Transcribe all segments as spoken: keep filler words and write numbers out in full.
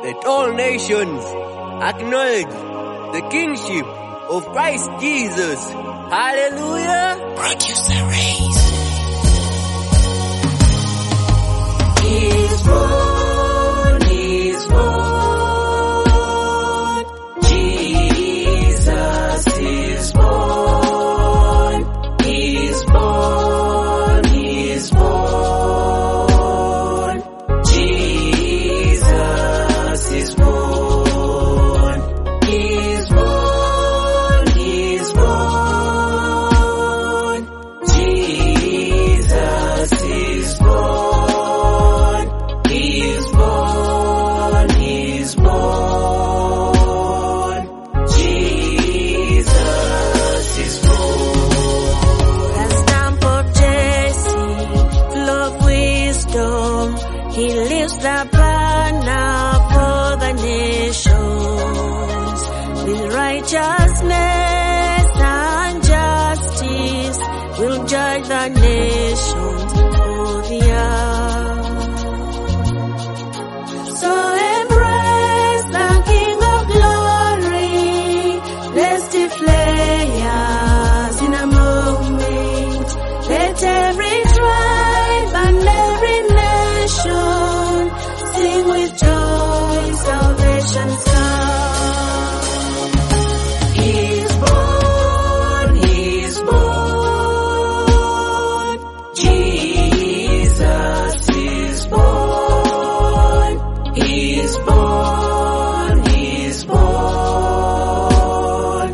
Let all nations acknowledge the kingship of Christ Jesus. Hallelujah. Producer Race. He's born, he's born. Jesus is born. He's born, he's born. Jesus is born. He's born, he's born. Jesus is born. He's born, he's born. Jesus is born. The stamp of Jesse, full of wisdom, he lifts the banner for the nations. With righteousness and justice, will judge the nations for the earth. So embrace the King of Glory. Let's declare in a moment. Let every tribe and every nation sing with joy, salvation's come. He's born, he's born. Jesus is born. He's born, he's born.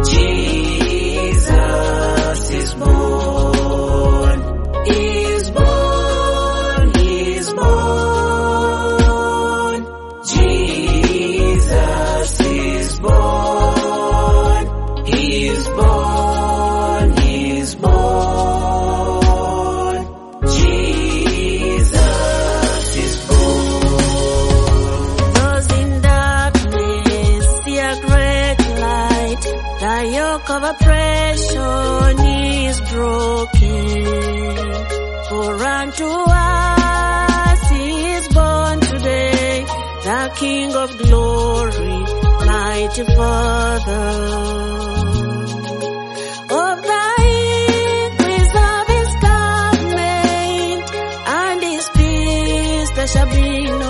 Jesus is born. He's born, he's born. Jesus is born. He's born, he's born. Jesus is born. Those in darkness see a great light. The yoke of oppression is broken. For unto us he is born today, the King of glory, mighty Father. Of the increase of his government and his peace there shall be no